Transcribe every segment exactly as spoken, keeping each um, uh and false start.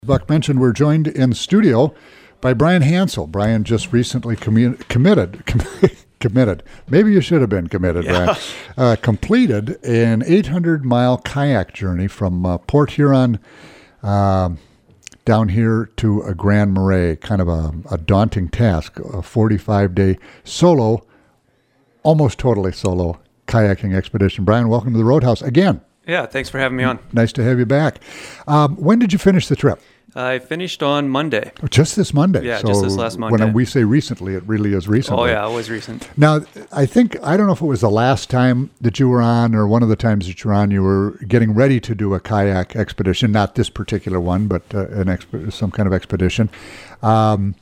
Buck mentioned we're joined in studio by Brian Hansel. Brian just recently commu- committed, com- committed, maybe you should have been committed, yeah. Brian, uh, completed an eight hundred mile kayak journey from uh, Port Huron uh, down here to a Grand Marais, kind of a, a daunting task, a forty-five day solo, almost totally solo kayaking expedition. Brian, welcome to the Roadhouse again. Yeah, thanks for having me on. Nice to have you back. Um, when did you finish the trip? I finished on Monday. Just this Monday? Yeah, so just this last Monday. When we say recently, it really is recently. Oh, yeah, it was recent. Now, I think, I don't know if it was the last time that you were on or one of the times that you were on, you were getting ready to do a kayak expedition, not this particular one, but uh, an exp- some kind of expedition. Um,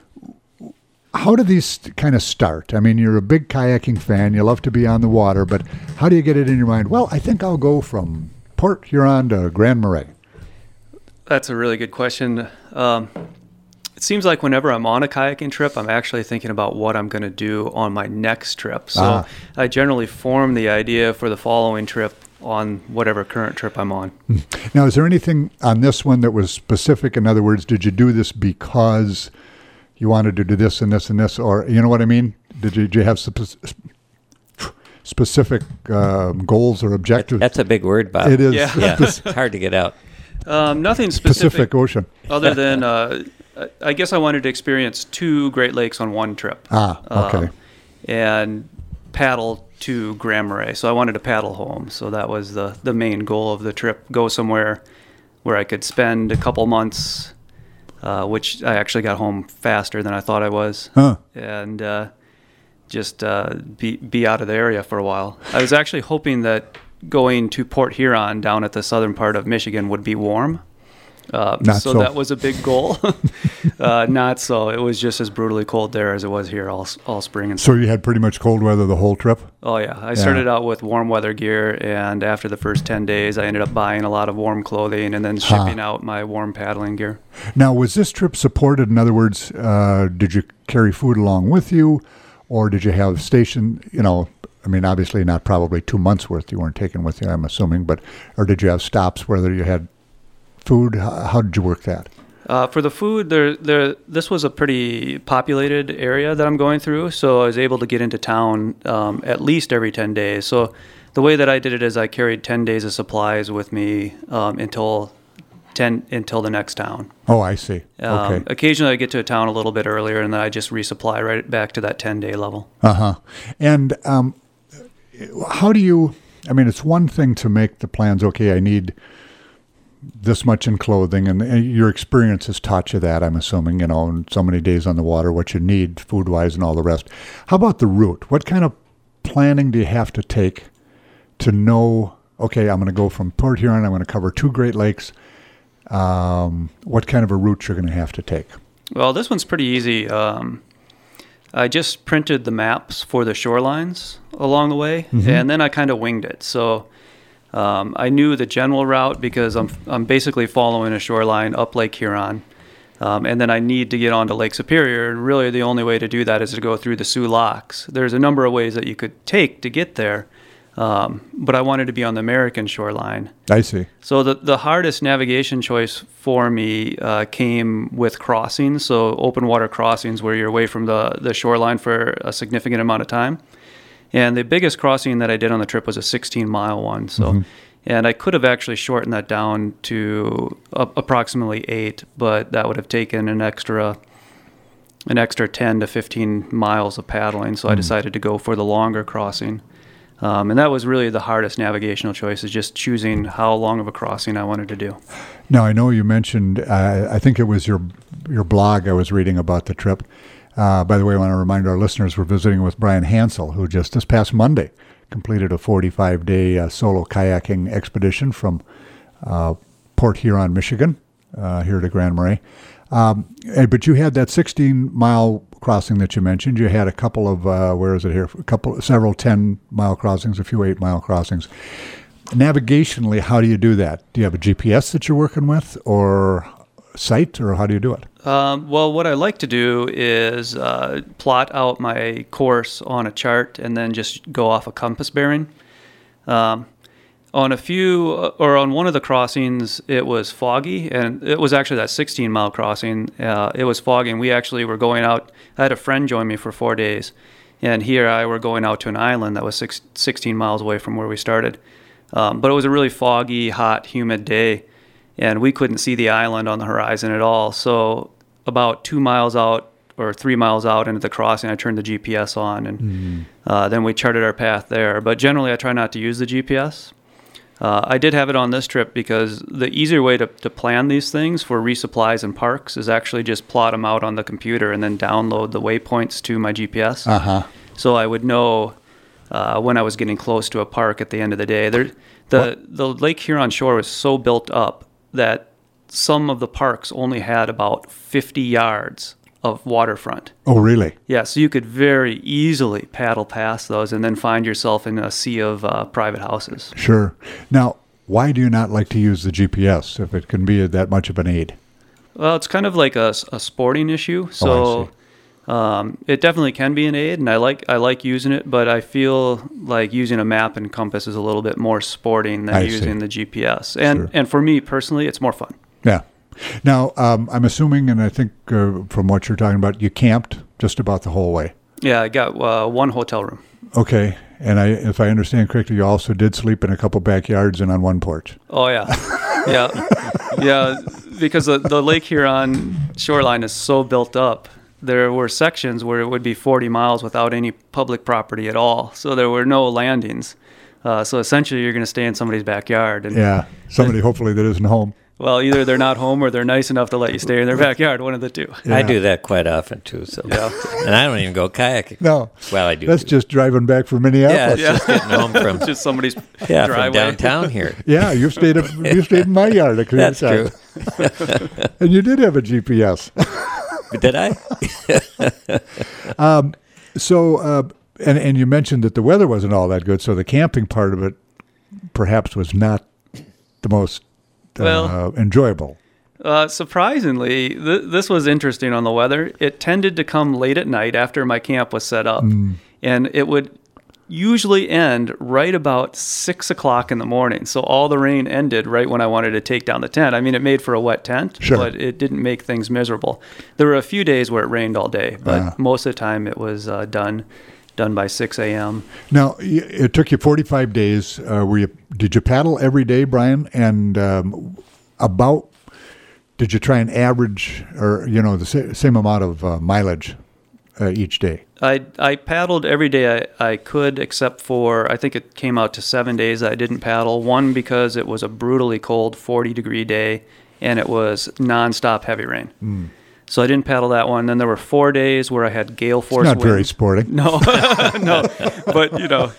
how do these kind of start? I mean, you're a big kayaking fan. You love to be on the water, but how do you get it in your mind? Well, I think I'll go from Port Huron to Grand Marais. That's a really good question. Um, it seems like whenever I'm on a kayaking trip, I'm actually thinking about what I'm going to do on my next trip. So ah. I generally form the idea for the following trip on whatever current trip I'm on. Now, is there anything on this one that was specific? In other words, did you do this because you wanted to do this and this and this, or you know what I mean? Did you, did you have spe- specific uh, goals or objectives? That's a big word, Bob. It is. Yeah, yeah. It's hard to get out. Um, nothing specific. Pacific Ocean. Other than, uh, I guess I wanted to experience two Great Lakes on one trip. Ah, okay. Um, and paddle to Grand Marais. So I wanted to paddle home. So that was the, the main goal of the trip. Go somewhere where I could spend a couple months, uh, which I actually got home faster than I thought I was. Huh. And uh, just uh, be, be out of the area for a while. I was actually hoping that going to Port Huron down at the southern part of Michigan would be warm. Uh, not so, so that was a big goal. uh, not so. It was just as brutally cold there as it was here all all spring. And so you had pretty much cold weather the whole trip? Oh, yeah. I yeah. started out with warm weather gear, and after the first ten days, I ended up buying a lot of warm clothing and then shipping huh. out my warm paddling gear. Now, was this trip supported? In other words, uh, did you carry food along with you, or did you have station, you know, I mean, obviously not probably two months worth you weren't taking with you, I'm assuming, but or did you have stops whether you had food? How, how did you work that? Uh, for the food, there, there, this was a pretty populated area that I'm going through, so I was able to get into town um, at least every ten days. So the way that I did it is I carried ten days of supplies with me um, until ten until the next town. Oh, I see. Um, okay. Occasionally I get to a town a little bit earlier, and then I just resupply right back to that ten-day level. Uh-huh. And um, how do you, I mean, it's one thing to make the plans, okay, I need this much in clothing, and, and your experience has taught you that, I'm assuming, you know, in so many days on the water, what you need food-wise and all the rest. How about the route? What kind of planning do you have to take to know, okay, I'm going to go from Port Huron, I'm going to cover two Great Lakes. Um, what kind of a route you're going to have to take? Well, this one's pretty easy. Um, I just printed the maps for the shorelines along the way, mm-hmm. and then I kind of winged it. So um, I knew the general route because I'm I'm basically following a shoreline up Lake Huron, um, and then I need to get onto Lake Superior. And really, the only way to do that is to go through the Soo Locks. There's a number of ways that you could take to get there. Um, but I wanted to be on the American shoreline. I see. So the, the hardest navigation choice for me uh, came with crossings, so open water crossings where you're away from the, the shoreline for a significant amount of time. And the biggest crossing that I did on the trip was a sixteen mile one. So, mm-hmm. And I could have actually shortened that down to uh, approximately eight, but that would have taken an extra an extra ten to fifteen miles of paddling. So mm-hmm. I decided to go for the longer crossing. Um, and that was really the hardest navigational choice, is just choosing how long of a crossing I wanted to do. Now, I know you mentioned, uh, I think it was your your blog I was reading about the trip. Uh, by the way, I want to remind our listeners we're visiting with Brian Hansel, who just this past Monday completed a forty-five day uh, solo kayaking expedition from uh, Port Huron, Michigan, uh, here to Grand Marais. Um, but you had that sixteen mile crossing that you mentioned. You had a couple of, uh, where is it here? A couple, several ten mile crossings, a few eight mile crossings. Navigationally, how do you do that? Do you have a G P S that you're working with, or site, or how do you do it? Um, well, what I like to do is uh, plot out my course on a chart and then just go off a compass bearing. Um, On a few, or on one of the crossings, it was foggy, and it was actually that sixteen mile crossing. Uh, it was foggy, and we actually were going out. I had a friend join me for four days, and he and I were going out to an island that was six, sixteen miles away from where we started. Um, but it was a really foggy, hot, humid day, and we couldn't see the island on the horizon at all. So about two miles out or three miles out into the crossing, I turned the G P S on, and mm-hmm. uh, then we charted our path there. But generally, I try not to use the G P S. Uh, I did have it on this trip because the easier way to, to plan these things for resupplies and parks is actually just plot them out on the computer and then download the waypoints to my G P S. Uh-huh. So I would know uh, when I was getting close to a park at the end of the day. There, the what? the Lake Huron shore was so built up that some of the parks only had about fifty yards of waterfront. Oh, really? Yeah, so you could very easily paddle past those and then find yourself in a sea of uh, private houses. Sure. Now, why do you not like to use the G P S if it can be that much of an aid? Well, it's kind of like a, a sporting issue. So oh, I see. Um, it definitely can be an aid, and I like I like using it, but I feel like using a map and compass is a little bit more sporting than I using see. the G P S. And Sure. and for me personally, it's more fun. Yeah. Now, um, I'm assuming, and I think uh, from what you're talking about, you camped just about the whole way. Yeah, I got uh, one hotel room. Okay. And I, if I understand correctly, you also did sleep in a couple backyards and on one porch. Oh, yeah. yeah. Yeah, because the, the Lake Huron shoreline is so built up. There were sections where it would be forty miles without any public property at all. So there were no landings. Uh, so essentially, you're going to stay in somebody's backyard. And Yeah. Somebody hopefully that isn't home. Well, either they're not home or they're nice enough to let you stay in their backyard, one of the two. Yeah. I do that quite often, too. So, Yeah. And I don't even go kayaking. No. Well, I do. That's too. just driving back from Minneapolis. Yeah, it's just getting home from, Just somebody's yeah, driveway. from downtown here. Yeah, you stayed up, you stayed in my yard a clear That's time. true. And you did have a G P S. Did I? um, so, uh, and and you mentioned that the weather wasn't all that good, so the camping part of it perhaps was not the most uh, Well- enjoyable. Uh, surprisingly, th- this was interesting on the weather. It tended to come late at night after my camp was set up, Mm. and it would usually end right about six o'clock in the morning. So all the rain ended right when I wanted to take down the tent. I mean, it made for a wet tent, Sure. but it didn't make things miserable. There were a few days where it rained all day, but Ah. most of the time it was uh, done done by six a.m. Now, y- it took you forty-five days. Uh, were you, did you paddle every day, Brian? And um, about, did you try and average, or, you know, the sa- same amount of uh, mileage uh, each day? I I paddled every day I, I could, except for, I think it came out to seven days that I didn't paddle. One, because it was a brutally cold forty degree day, and it was nonstop heavy rain. Mm. So I didn't paddle that one. Then there were four days where I had gale force It's not winds. very sporting. No, no, but you know,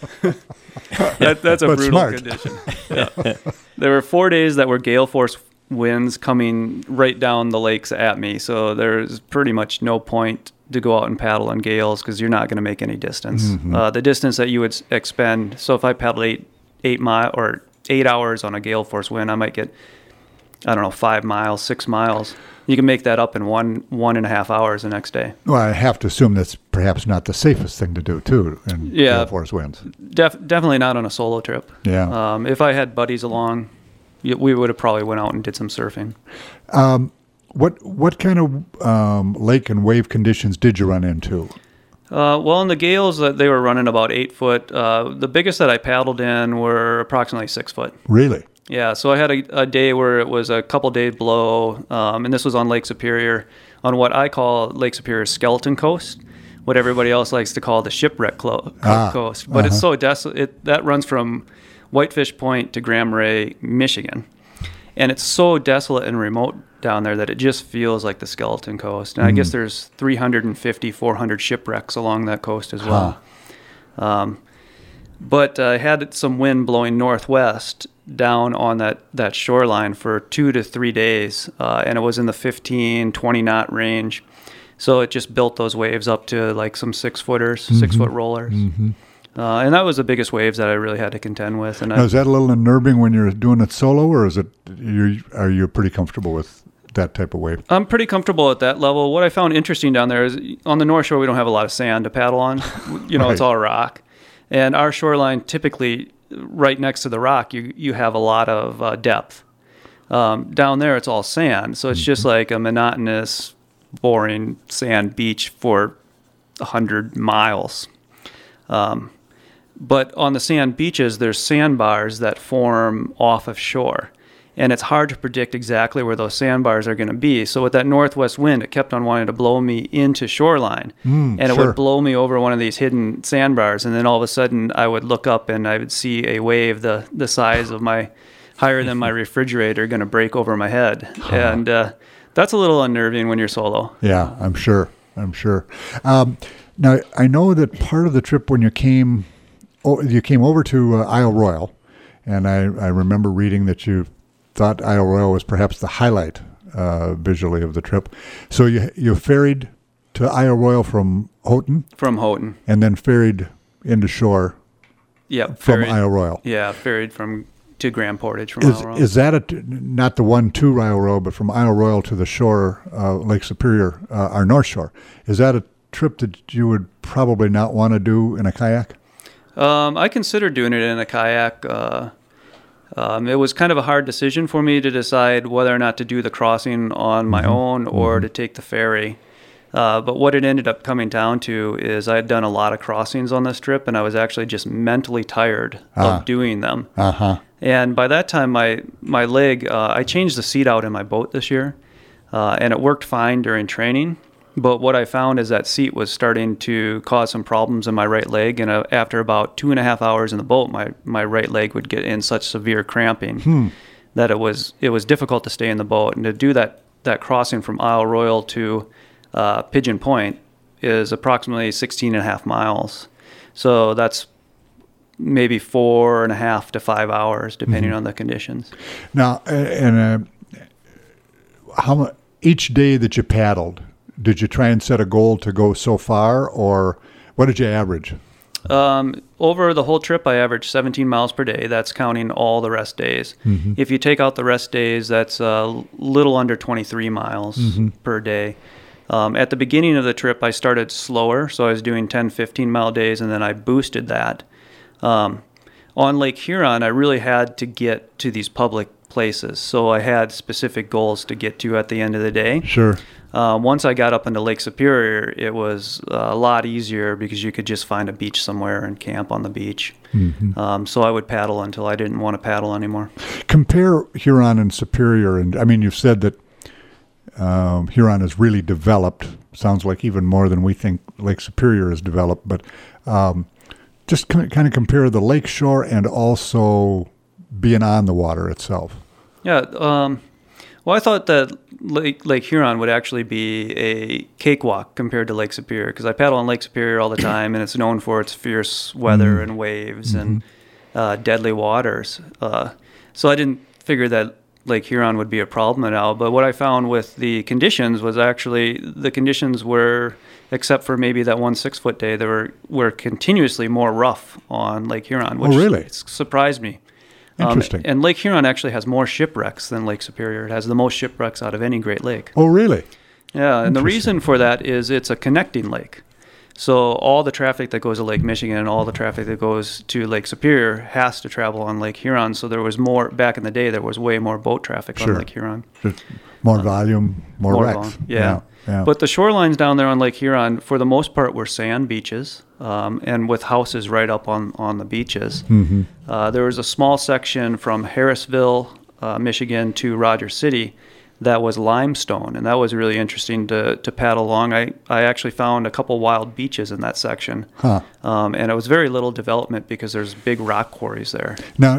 that, that's a But brutal smart. condition. Yeah. There were four days that were gale force winds coming right down the lakes at me. So there's pretty much no point to go out and paddle on gales because you're not going to make any distance. Mhm. Uh, the distance that you would s- expend. So if I paddled eight eight mile or eight hours on a gale force wind, I might get, I don't know, five miles, six miles. You can make that up in one one and a half hours the next day. Well, I have to assume that's perhaps not the safest thing to do, too, in Yeah. gale force winds. Def- definitely not on a solo trip. Yeah. Um, if I had buddies along, y- we would have probably went out and did some surfing. Um, what what kind of um, lake and wave conditions did you run into? Uh, well, in the gales, uh, they were running about eight foot. Uh, the biggest that I paddled in were approximately six foot. Really? Yeah, so I had a, a day where it was a couple days below, um, and this was on Lake Superior, on what I call Lake Superior's skeleton coast, what everybody else likes to call the shipwreck clo- co- Ah, coast. But it's uh-huh. so desolate. It, that runs from Whitefish Point to Grand Marais, Michigan. And it's so desolate and remote down there that it just feels like the skeleton coast. And I guess there's three hundred fifty, four hundred shipwrecks along that coast as well. Um, but I had some wind blowing northwest down on that, that shoreline for two to three days, uh, and it was in the fifteen, twenty knot range. So it just built those waves up to like some six footers, six foot rollers. Mm-hmm. Uh, and that was the biggest waves that I really had to contend with. And I, Now, is that a little unnerving when you're doing it solo, or is it you are you pretty comfortable with that type of wave? I'm pretty comfortable at that level. What I found interesting down there is on the North Shore, we don't have a lot of sand to paddle on. You know, it's Right. all rock. And our shoreline typically right next to the rock, you you have a lot of uh, depth. Um, down there, it's all sand, so it's mm-hmm. just like a monotonous, boring sand beach for a hundred miles. Um, but on the sand beaches, there's sandbars that form off of shore. And it's hard to predict exactly where those sandbars are going to be. So with that northwest wind, it kept on wanting to blow me into shoreline. Mm, and it sure. would blow me over one of these hidden sandbars. And then all of a sudden, I would look up and I would see a wave the, the size of my, higher than my refrigerator, going to break over my head. Huh. And uh, that's a little unnerving when you're solo. Yeah, I'm sure. I'm sure. Um, now, I know that part of the trip when you came, oh, you came over to uh, Isle Royale, and I, I remember reading that you thought Isle Royale was perhaps the highlight uh, visually of the trip. So you you ferried to Isle Royale from Houghton? From Houghton. And then ferried into shore yep, from ferried, Isle Royale? Yeah, ferried from to Grand Portage from is, Isle Royale. Is that, a, not the one to Isle Royale, but from Isle Royale to the shore, uh, Lake Superior, uh, our North Shore, is that a trip that you would probably not want to do in a kayak? Um, I considered doing it in a kayak. Uh, Um, it was kind of a hard decision for me to decide whether or not to do the crossing on my mm-hmm. own or mm-hmm. to take the ferry. Uh, but what it ended up coming down to is I had done a lot of crossings on this trip, and I was actually just mentally tired uh, of doing them. Uh-huh. And by that time, my, my leg, uh, I changed the seat out in my boat this year, uh, and it worked fine during training. But what I found is that seat was starting to cause some problems in my right leg, and uh, after about two and a half hours in the boat, my, my right leg would get in such severe cramping hmm. that it was it was difficult to stay in the boat. And to do that that crossing from Isle Royale to uh, Pigeon Point is approximately sixteen and a half miles. So that's maybe four and a half to five hours, depending mm-hmm. on the conditions. Now, and uh, how much each day that you paddled? Did you try and set a goal to go so far, or what did you average? Um, over the whole trip, I averaged seventeen miles per day. That's counting all the rest days. Mm-hmm. If you take out the rest days, that's a little under twenty-three miles mm-hmm. per day. Um, at the beginning of the trip, I started slower, so I was doing ten, fifteen mile days, and then I boosted that. Um, on Lake Huron, I really had to get to these public places, so I had specific goals to get to at the end of the day. Sure. Uh, once I got up into Lake Superior, it was uh, a lot easier because you could just find a beach somewhere and camp on the beach. Mm-hmm. Um, so I would paddle until I didn't want to paddle anymore. Compare Huron and Superior, and I mean, you've said that um, Huron is really developed. Sounds like even more than we think Lake Superior is developed. But um, just kind of compare the lake shore and also being on the water itself. Yeah. Um, well, I thought that Lake, Lake Huron would actually be a cakewalk compared to Lake Superior, because I paddle on Lake Superior all the time, and it's known for its fierce weather mm-hmm. and waves mm-hmm. and uh, deadly waters. Uh, so I didn't figure that Lake Huron would be a problem at all. But what I found with the conditions was actually the conditions were, except for maybe that one six-foot day, they were, were continuously more rough on Lake Huron, which oh, really? surprised me. Interesting. Um, and Lake Huron actually has more shipwrecks than Lake Superior. It has the most shipwrecks out of any Great Lake. Oh, really? Yeah, and the reason for that is it's a connecting lake. So all the traffic that goes to Lake Michigan and all the traffic that goes to Lake Superior has to travel on Lake Huron. So there was more, back in the day, there was way more boat traffic sure. on Lake Huron. More volume, more, more wrecks. Volume. Yeah. yeah. Yeah. But the shorelines down there on Lake Huron, for the most part, were sand beaches, um, and with houses right up on, on the beaches. Mm-hmm. Uh, there was a small section from Harrisville, uh, Michigan, to Rogers City that was limestone, and that was really interesting to, to paddle along. I, I actually found a couple wild beaches in that section, huh. um, and it was very little development because there's big rock quarries there. Now,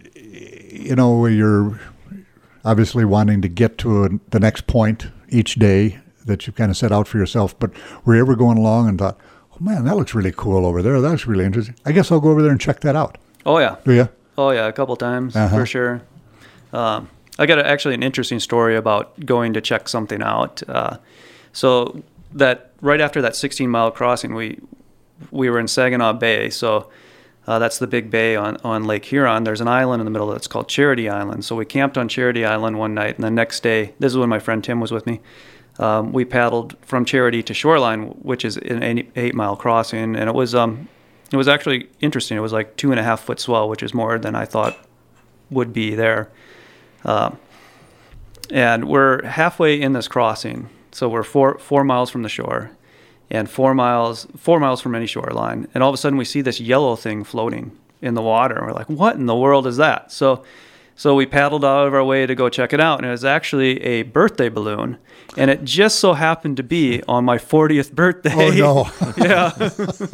you know, you're obviously wanting to get to a, the next point each day that you kind of set out for yourself, but were you ever going along and thought, oh man, that looks really cool over there, that's really interesting, I guess I'll go over there and check that out? Oh yeah. Do you? Oh yeah, a couple times uh-huh. for sure. Um, I got a, actually an interesting story about going to check something out. Uh, so that right after that sixteen mile crossing, we we were in Saginaw Bay, so uh, that's the big bay on, on Lake Huron. There's an island in the middle that's called Charity Island. So we camped on Charity Island one night, and the next day, this is when my friend Tim was with me, Um, we paddled from Charity to Shoreline, which is an eight, eight mile crossing, and it was um, it was actually interesting. It was like two and a half foot swell, which is more than I thought would be there. Uh, and we're halfway in this crossing. So we're four four miles from the shore and four miles four miles from any shoreline. And all of a sudden we see this yellow thing floating in the water. And we're like, what in the world is that? So so we paddled out of our way to go check it out. And it was actually a birthday balloon. And it just so happened to be on my fortieth birthday. Oh, no. Yeah.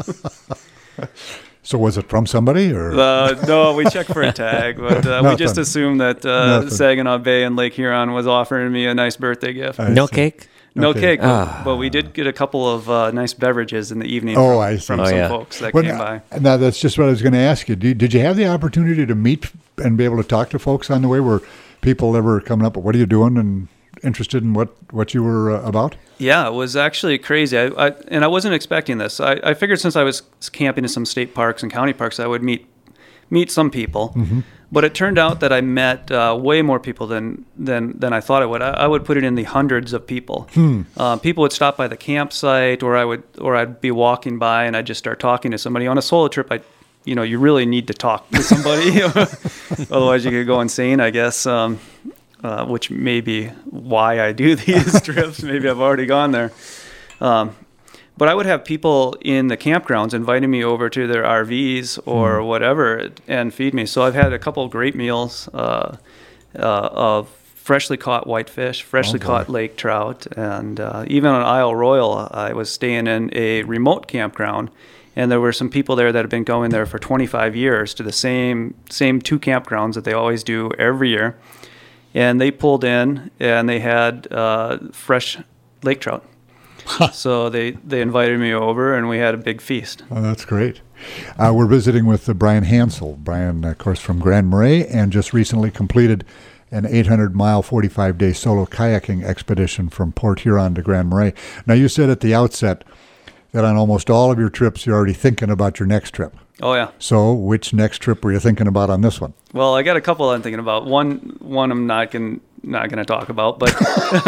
So was it from somebody or? Uh, no, we checked for a tag, but uh, we just Nothing. assumed that uh, Nothing. Saginaw Bay and Lake Huron was offering me a nice birthday gift. I No see. cake? No Okay. cake, but, Ah. but we did get a couple of uh, nice beverages in the evening Oh, from, I see. from Oh, some yeah. folks that Well, came now, by. now, that's just what I was going to ask you. Did, did you have the opportunity to meet and be able to talk to folks on the way? Were people ever coming up, what are you doing, and interested in what, what you were uh, about? Yeah, it was actually crazy. I, I, and I wasn't expecting this. I, I figured since I was camping in some state parks and county parks, I would meet meet some people. Mm-hmm. But it turned out that I met uh, way more people than, than, than I thought I would. I, I would put it in the hundreds of people. Hmm. Uh, people would stop by the campsite, or I would, or I'd be walking by and I'd just start talking to somebody. On a solo trip, I, you know, you really need to talk to somebody, otherwise you could go insane, I guess. Um, uh, which may be why I do these trips. Maybe I've already gone there. Um, But I would have people in the campgrounds inviting me over to their R Vs or whatever and feed me. So I've had a couple of great meals uh, uh, of freshly caught whitefish, freshly Oh, boy. caught lake trout, and uh, even on Isle Royal, I was staying in a remote campground, and there were some people there that had been going there for twenty-five years to the same same two campgrounds that they always do every year, and they pulled in and they had uh, fresh lake trout. So they, they invited me over, and we had a big feast. Oh, that's great. Uh, we're visiting with uh, Brian Hansel. Brian, of course, from Grand Marais, and just recently completed an eight hundred mile, forty-five day solo kayaking expedition from Port Huron to Grand Marais. Now, you said at the outset that on almost all of your trips, you're already thinking about your next trip. Oh, yeah. So which next trip were you thinking about on this one? Well, I got a couple I'm thinking about. One one I'm not going not going to talk about, but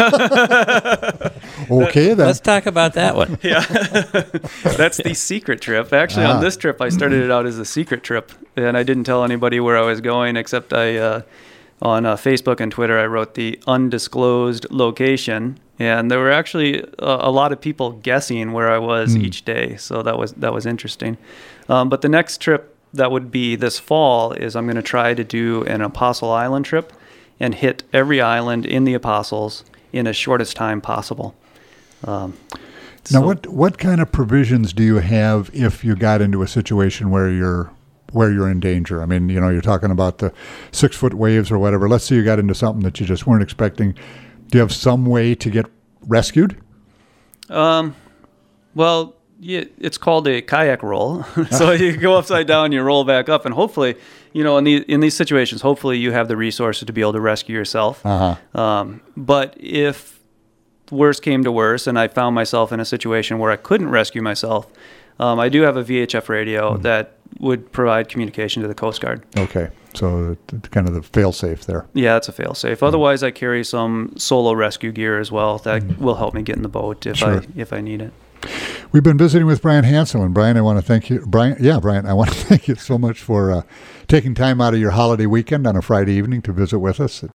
Okay, then. Let's talk about that one. yeah, that's the secret trip. Actually, Ah. on this trip, I started it out as a secret trip, and I didn't tell anybody where I was going, except I uh, on uh, Facebook and Twitter I wrote the undisclosed location, and there were actually a, a lot of people guessing where I was Mm. each day. So that was that was interesting. Um, but the next trip that would be this fall is I'm going to try to do an Apostle Island trip and hit every island in the Apostles in as shortest time possible. Um, Now, so- what what kind of provisions do you have if you got into a situation where you're where you're in danger? I mean, you know, you're talking about the six foot waves or whatever. Let's say you got into something that you just weren't expecting. Do you have some way to get rescued? Um, well, yeah, it's called a kayak roll. So you go upside down, you roll back up, and hopefully, you know, in these in these situations, hopefully you have the resources to be able to rescue yourself. Uh huh. Um, but if worse came to worse, and I found myself in a situation where I couldn't rescue myself, um, I do have a V H F radio that would provide communication to the Coast Guard. Okay, so it's kind of the fail safe there. Yeah, it's a fail-safe. Otherwise, I carry some solo rescue gear as well that will help me get in the boat if Sure. I if I need it. We've been visiting with Brian Hansel, and Brian, I want to thank you. Brian, yeah, Brian, I want to thank you so much for uh, taking time out of your holiday weekend on a Friday evening to visit with us. It